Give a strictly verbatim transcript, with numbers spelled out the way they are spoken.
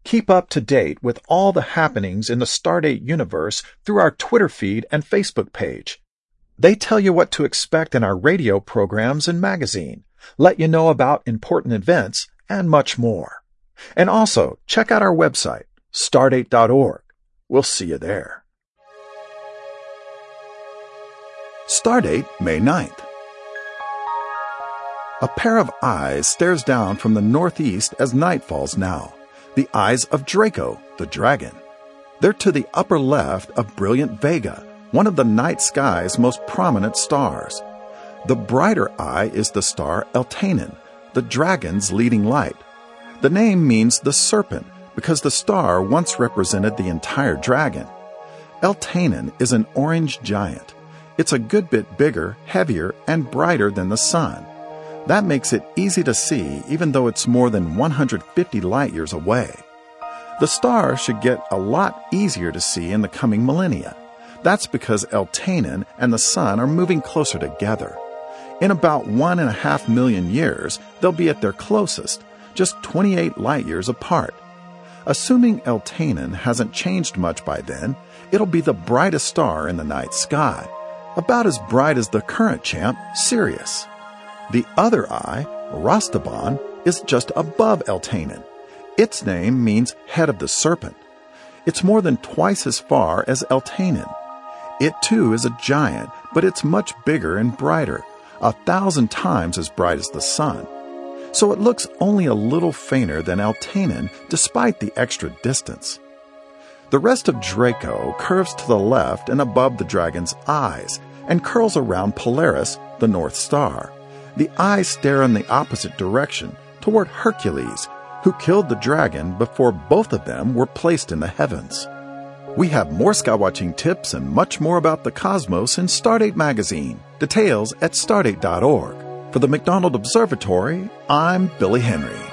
Keep up to date with all the happenings in the Stardate universe through our Twitter feed and Facebook page. They tell you what to expect in our radio programs and magazine, let you know about important events, and much more. And also, check out our website, stardate dot org. We'll see you there. Stardate, May ninth. A pair of eyes stares down from the northeast as night falls now. The eyes of Draco, the dragon. They're to the upper left of brilliant Vega, one of the night sky's most prominent stars. The brighter eye is the star Eltanin, the dragon's leading light. The name means the serpent because the star once represented the entire dragon. Eltanin is an orange giant. It's a good bit bigger, heavier, and brighter than the sun. That makes it easy to see even though it's more than one hundred fifty light years away. The star should get a lot easier to see in the coming millennia. That's because Eltanin and the sun are moving closer together. In about one and a half million years, they'll be at their closest, just twenty-eight light years apart. Assuming Eltanin hasn't changed much by then, it'll be the brightest star in the night sky, about as bright as the current champ, Sirius. The other eye, Rastaban, is just above Eltanin. Its name means head of the serpent. It's more than twice as far as Eltanin. It too is a giant, but it's much bigger and brighter, a thousand times as bright as the sun. So it looks only a little fainter than Eltanin despite the extra distance. The rest of Draco curves to the left and above the dragon's eyes and curls around Polaris, the North Star. The eyes stare in the opposite direction, toward Hercules, who killed the dragon before both of them were placed in the heavens. We have more skywatching tips and much more about the cosmos in Stardate magazine. Details at stardate dot org. For the McDonald Observatory, I'm Billy Henry.